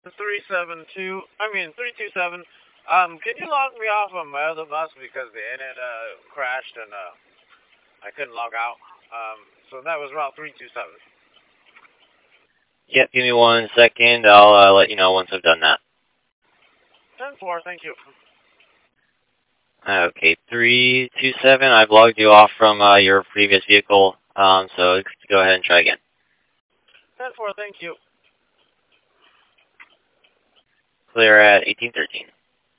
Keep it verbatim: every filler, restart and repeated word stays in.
three seven two, I mean three two seven. Um, can you log me off on my other bus because the internet uh crashed and uh I couldn't log out. Um, so that was route three two seven. Yep, give me one second. I'll uh, let you know once I've done that. ten four, thank you. Okay, three two seven. I've logged you off from uh, your previous vehicle, um, so go ahead and try again. ten four, thank you. Clear at eighteen thirteen.